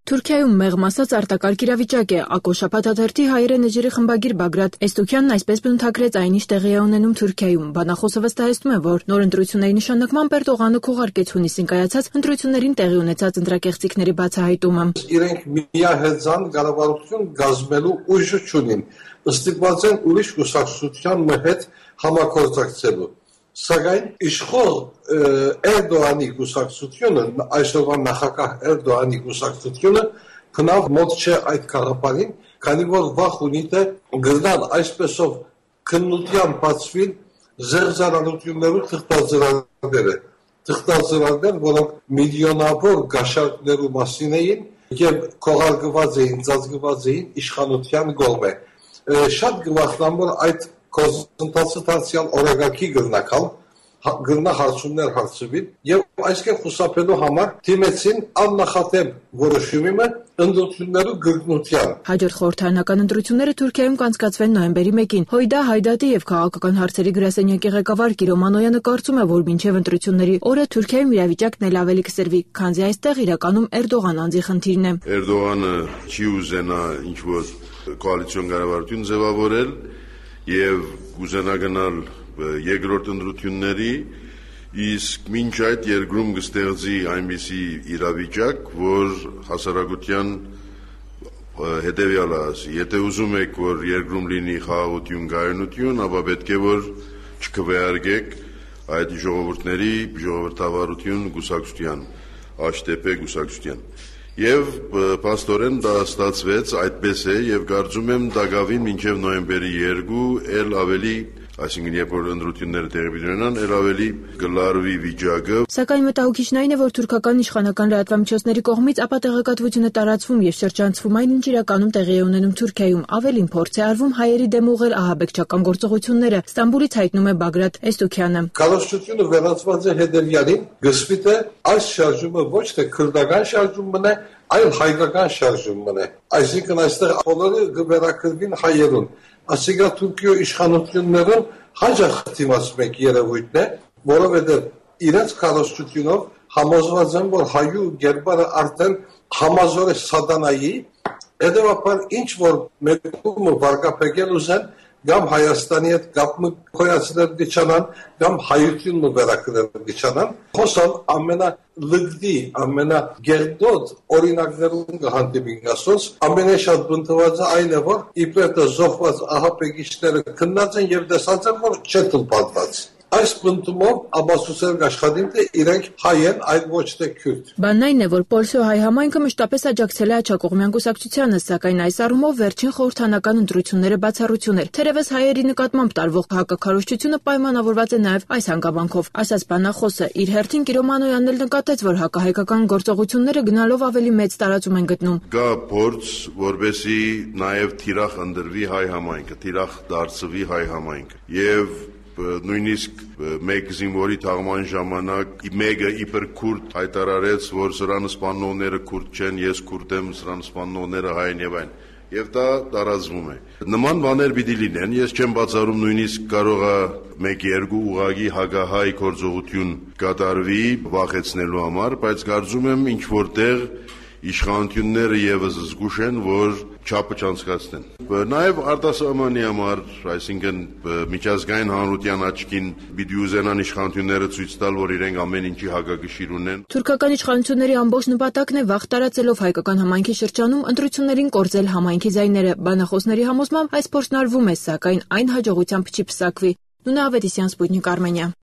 Թուրքիայում մեղմ ասած արտակարգ իրավիճակ է, ակոշաբաթ հաղորդաշարի հայերեն էջերի խմբագիր Բագրատ Էստոքյանն այսպես բնութագրեց այն, ինչ տեղի է ունենում Թուրքիայում։ Բանախոսը վստահեցնում է, որ նոր ընտրությունների նշանակմամբ Էրդողանը քողարկեց հունիսին կայացած ընտրություններին տեղի ունեցած ընտրակեղծիքների բացահայտումը։ Իրենք միահեծան կառավարություն գազմելու ուժը չունին, ստիպված են ուրիշ կուսակցության հետ համագործակցելու։ Սակայն իշխող Էրդողանի կուսակցությունը, այսօրվա նախագահ Էրդողանի կուսակցությունը բնավ մոտ չէ այդ կաղապարին, քանի որ վախ ունի թե գնալ այսպեսով քննության բացվին զեղծարանություններու թղթածրարներ, որոնք միլիոնավոր գաշարքներու մասին էին եւ քողարկված էին, ծածկված էին իշխանության կողմէ։ Շատ գվախնամ, որ այդ կոզընթացը դարձյալ օրակարգի գնա հարցումներ հարցվին եւ այսքան խուսափելու համար թիմեցին աննախադեպ որոշումը ընտրություններու գրգնության։ Հաջորդ խորհրդարանական ընտրությունները Թուրքիայում կանցկացվեն նոյեմբերի 1-ին։ Հույդա Հայդատի եւ քաղաքական հարցերի գրասենյակի ղեկավար Կիրո Մանոյանը կարծում է, որ մինչեւ ընտրությունների օրը Թուրքիայում իրավիճակն էլ ավելի կսրվի, քանզի այստեղ իրականում Էրդողան անձի խնդիրն է։ Էրդողանը չի ուզենա ինչ-որ կոալիցիոն կառավարություն ձևավորել եւ կուզենա գնալ երկրորդ ընտրությունների, իսկ մինչ այդ երկրում կստեղծի այնպիսի իրավիճակ, որ հասարակության հետևյալը ասի, եթե ուզում եք, որ երկրում լինի խաղաղություն, կայունություն, ապա պետք է որ չքվեարկեք այդ ժողովուրդների ժողովրդավարություն կուսակցության, HDP կուսակցության։ Եվ պաստորեն դա ստացվեց, այդպես է, եւ կարծում եմ դա գավին մինչեւ նոյեմբերի 2 էլ ավելի, այսինքն երբ որ ընտրությունները տեղի ունենան, էլ ավելի կլարվի վիճակը։ Սակայն մտահոգիչն այն է, որ թուրքական իշխանական լրատվամիջոցների կողմից ապա տեղեկատվությունը տարածվում եւ շրջանցվում այն, ինչ իրականում տեղի է ունենում Թուրքիայում, ավելին փորձ է արվում հայերի դեմ ուղղել ահաբեկչական գործողությունները։ Ստամբուլից հայտնում է Բագրատ Էստոքյանը։ Կառավարությունը վերածված է հետևյալին, գսվի թե այս շարժումը ոչ թե քրդական շարժումն է, այլ հայկական շարժումն է։ Այսինքն այստեղ բոլորը կվերակրվին հայերուն։ Ասիկա Թուրքիո իշխանություններն հաջող դիմացում եք երևույթն է, որովհետև իրենց կառավարությունով համոզված են, որ հայու գերբարը արդեն համազոր է սատանայի, հետևաբար ինչ որ մեկումը վարկապեկել ուզեն, կամ Հայաստանի հետ կապը կոյացնել դիչանան, կամ հայությունն վերակրել դիչանան, խոսալ ամենալգդի, ամենագերդոտ օրինակներում կհանդիպին ասոց, ամենաշատ բնթվածը այն է, որ իբրետը զոհված ահապեկիչները քննած են եւ տեսած են, որ չէ տլպատված։ Այս բնտումով ապացուցել աշխատին թե իրենք հայ են, այլ ոչ թե քուրդ։ Բանն այն է, որ Պոլսո հայ համայնքը մշտապես աջակցել է աջակողմյան կուսակցությանը, սակայն այս առումով վերջին խորհրդարանական ընտրությունները բացառություն էր։ Թերևս հայերի նկատմամբ տարվող հակաքարոզչությունը պայմանավորված է նաև այս հանգամանքով, ասաց բանախոսը։ Իր հերթին Կիրո Մանոյանն էլ նկատեց, որ հակահայկական գործողությունները գնալով ավելի մեծ տարածում են գտնում։ Կա փորձ, որպեսզի նաև թիրախ ընդրվի հայ համայնքը, թիրախ դարձվի հայ համայնքը։ Եվ նույնիսկ մեկ զինվորի թաղման ժամանակ մեկը իբր քուրդ հայտարարեց, որ սրան սպանողները քուրդ չեն, ես քուրդ եմ, սրան սպանողները հայ են եւ այն։ Եվ դա տարածվում է։ Նման բաներ պիտի լինեն, ես չեմ բացառում նույնիսկ կարող է 1-2 ուղղակի հակահայ գործողություն կատարվի վախեցնելու համար, բայց կարծում եմ ինչ որտեղ իշխանությունները եւս զգուշ են, որ չափը չանցկացնեն։ Նաեւ արտասահմանի համար, այսինքն միջազգային հանրության աչքին պիտի ուզենան իշխանությունները ցույց տալ, որ իրենք ամեն ինչի հակակշիռ ունեն։ Թուրքական իշխանությունների ամբողջ նպատակն է վախ տարածելով հայկական համայնքի շրջանում ընտրություններին կորցել համայնքի ձայները։ Բանախոսների համոզմամբ այս փորձն արվում է, սակայն այն հաջողությամբ չի պսակվի։ Նունե Ավետիսյան, Սպուտնիկ Արմենիա։